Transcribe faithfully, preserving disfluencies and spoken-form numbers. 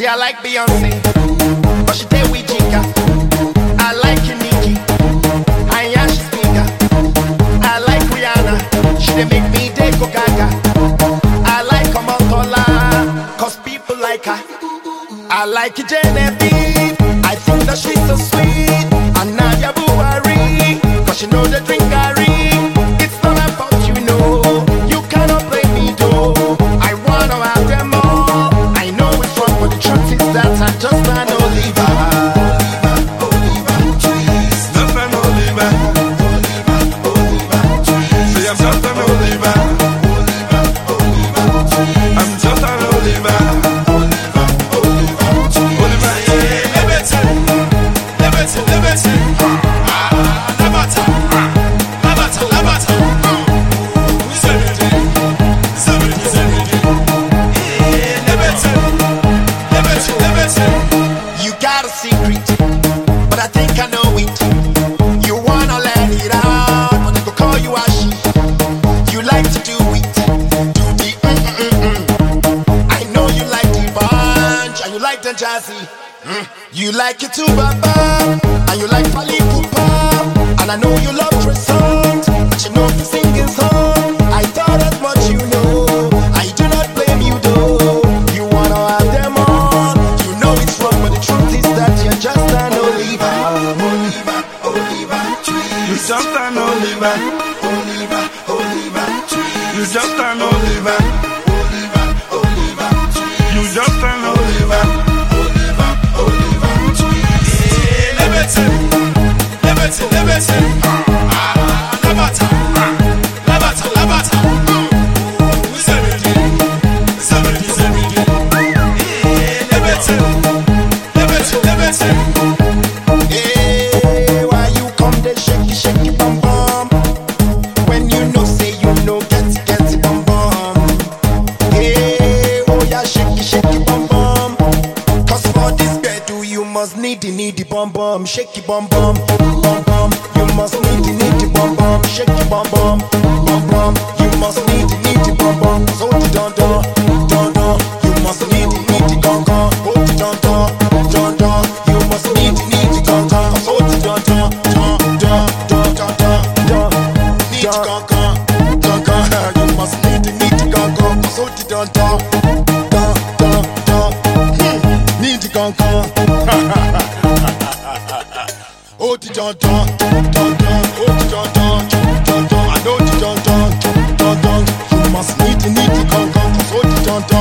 I like Beyonce, but she did we jinga. I like Nicki, I am she speaker. I like Rihanna, she dey make me dey go gaga. I like Omotola, cause people like her. I like Genevieve, I think that she's so sweet. And Nadia Buhari, cause she know the drink Gary. It's not about you know, you cannot play me though. I wanna have them all, I know it's wrong, but the truth is that I just can't Oliver. Just an Oliver. See, I'm just an Oliver. I'm just an Oliver. Oliver, yeah. Liberty, liberty, liberty. Ah, Labata, Labata, Labata. Seventy, seventy, seventy. Yeah, liberty, liberty, liberty. You got a secret, but I think I know it. You wanna let it out, but they go call you a she. You like to do it, do the mm mm mm mm. I know you like the bunch, and you like the jazzy. Mm. You like it too, Baba, and you like Pali Pupa. And I know you love Trey songs, but you know the singing song. I thought as much you know, I do not blame you though. You wanna have them all, you know it's wrong, but the truth is that you're just an Oliver. Oliver, Oliver, You just an Oliver. Oliver, Oliver, You just an Oliver. Oliver, Oliver, You just an Oliver. Oliver, Oliver, Yeah, liberty, liberty, liberty. Ah, Labata, Labata, Labata. Seventy, seventy, seventy. Yeah, liberty, liberty, liberty. Hey, why you come dey shake it, shake it, bum bum? When you know say you know get it, get it, bum bum. Hey, oh yeah, shake it, shake it, bum bum. Cause for this bedu you must need the need the bum bum, shake it, bum bum, bum bum. You must need the need the bum bum, shake it, bum bum, bum bum. You must need the need the bum bum, so the don don, don don. You must need the need the gong gong, hold the don don, don don. You must need the need the gong gong, so the don don, don don, don don, don. Need the gong gong, gong gong. You must need the need the gong gong, so the don don, don don, don. Hmm. Need the gong gong. Oh the don don, don don, oh the don don, don don. I know the don don, don don. You must need the need the gong gong, so the don don.